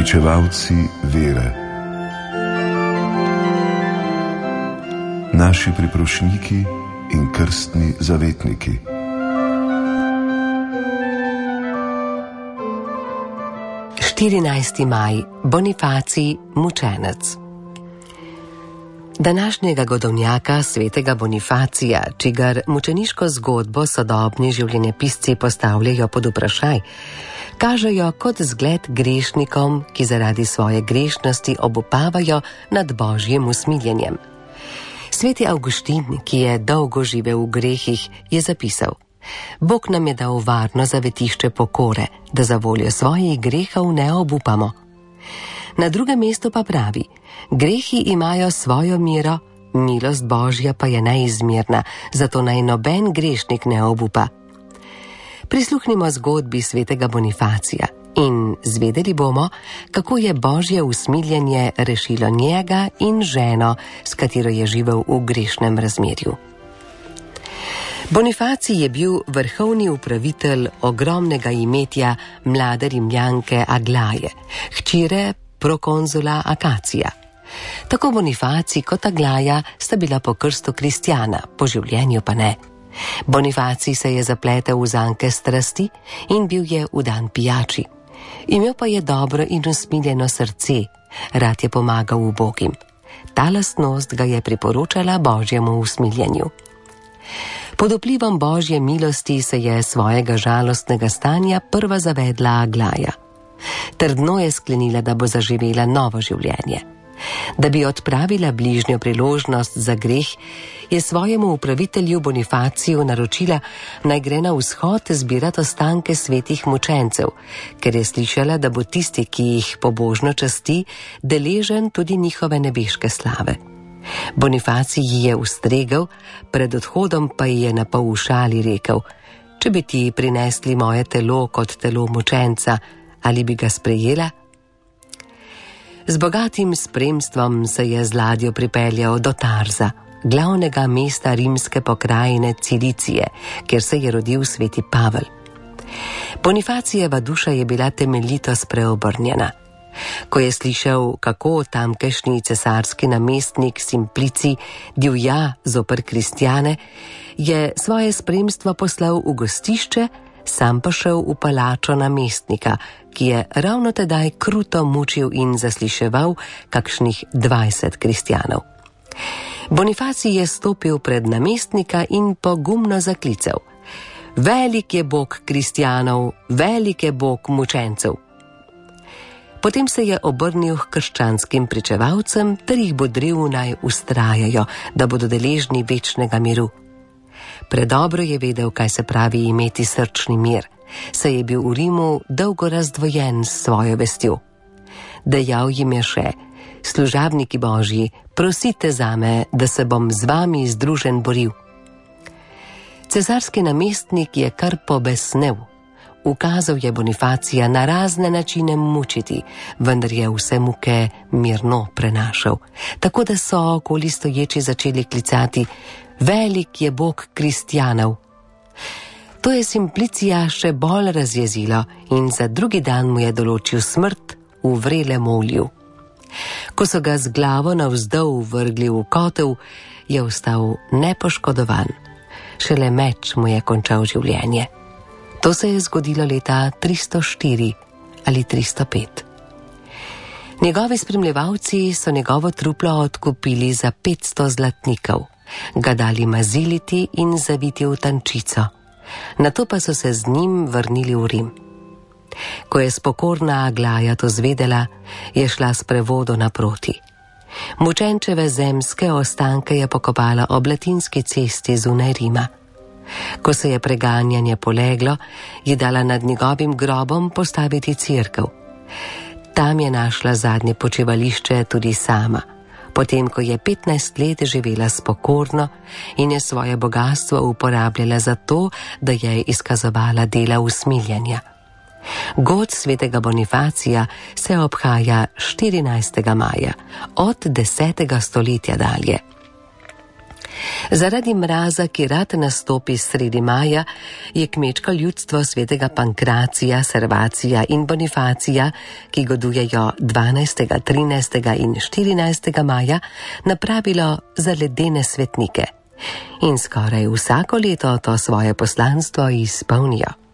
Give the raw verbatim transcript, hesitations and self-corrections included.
Pričevalci vere. Naši priprošniki in krstni zavetniki. štirinajsti maj, Bonifacij, mučenec. Današnjega godovnjaka, svetega Bonifacija, čigar mučeniško zgodbo sodobni življenjepisci postavljajo pod vprašaj, kažejo kot zgled grešnikom, ki zaradi svoje grešnosti obupavajo nad Božjim usmiljenjem. Sveti Avguštin, ki je dolgo živel v grehih, je zapisal: Bog nam je dal varno zavetišče pokore, da za voljo svojih grehov ne obupamo. Na drugem mestu pa pravi: grehi imajo svojo mero, milost Božja pa je neizmerna, zato naj noben grešnik ne obupa. Prisluhnimo zgodbi svetega Bonifacija in zvedeli bomo, kako je Božje usmiljenje rešilo njega in ženo, s katero je živel v grešnem razmerju. Bonifacij je bil vrhovni upravitelj ogromnega imetja mlade Rimljanke Aglaje, hčere prokonzula Akacija. Tako Bonifacij kot Aglaja sta bila po krstu kristjana, po življenju pa ne. Bonifacij se je zapletel v zanke strasti in bil je vdan pijači. Imel pa je dobro in usmiljeno srce, rad je pomagal ubogim. Ta lastnost ga je priporočala Božjemu usmiljenju. Pod vplivom Božje milosti se je svojega žalostnega stanja prva zavedla Aglaja. Trdno je sklenila, da bo zaživela novo življenje. Da bi odpravila bližnjo priložnost za greh, je svojemu upravitelju Bonifaciju naročila, naj gre na vzhod zbirati ostanke svetih mučencev, ker je slišala, da bo tisti, ki jih pobožno časti, deležen tudi njihove nebeške slave. Bonifacij ji je ustregel, pred odhodom pa ji je na pol v šali rekel: če bi ti prinesli moje telo kot telo mučenca, ali bi ga sprejela? Z bogatim spremstvom se je z ladjo pripeljal do Tarza, glavnega mesta rimske pokrajine Cilicije, kjer se je rodil sveti Pavel. Bonifacijeva duša je bila temeljito spreobrnjena. Ko je slišal, kako tamkajšnji cesarski namestnik Simplicij divja zoper kristjane, je svoje spremstvo poslal v gostišče, sam pa šel v palačo namestnika, ki je ravno tedaj kruto mučil in zasliševal kakšnih dvajset kristjanov. Bonifacij je stopil pred namestnika in pogumno zaklical: Velik je Bog kristjanov, velik je Bog mučencev. Potem se je obrnil k krščanskim pričevalcem ter jih bodril, naj vztrajajo, da bodo deležni večnega miru. Predobro je vedel, kaj se pravi imeti srčni mir, saj je bil v Rimu dolgo razdvojen s svojo vestjo. Dejal jim je še: služabniki Božji, prosite zame, da se bom z vami združen boril. Cesarski namestnik je kar pobesnel. Ukazal je Bonifacija na razne načine mučiti, vendar je vse muke mirno prenašal, tako da so okoli stoječi začeli klicati: Velik je Bog kristjanov. To je Simplicija še bolj razjezilo in za drugi dan mu je določil smrt v vrelem olju. Ko so ga z glavo navzdol vrgli v kotel, je ostal nepoškodovan. Šele meč mu je končal življenje. To se je zgodilo leta tristo štiri ali tristo pet. Njegovi spremljevalci so njegovo truplo odkupili za petsto zlatnikov, ga dali maziliti in zaviti v tančico. Nato pa so se z njim vrnili v Rim. Ko je spokorna Aglaja to zvedela, je šla s prevodo naproti. Mučenčeve zemske ostanke je pokopala ob Latinski cesti zunaj Rima. Ko se je preganjanje poleglo, je dala nad njegovim grobom postaviti cerkev. Tam je našla zadnje počivališče tudi sama, potem ko je petnajst let živela spokorno in je svoje bogastvo uporabljala za to, da je izkazovala dela usmiljenja. God svetega Bonifacija se obhaja štirinajstega maja, od desetega stoletja dalje. Zaradi mraza, ki rad nastopi sredi maja, je kmečko ljudstvo svetega Pankracija, Servacija in Bonifacija, ki godujejo dvanajstega, trinajstega in štirinajstega maja, napravilo za ledene svetnike. In skoraj vsako leto to svoje poslanstvo izpolnijo.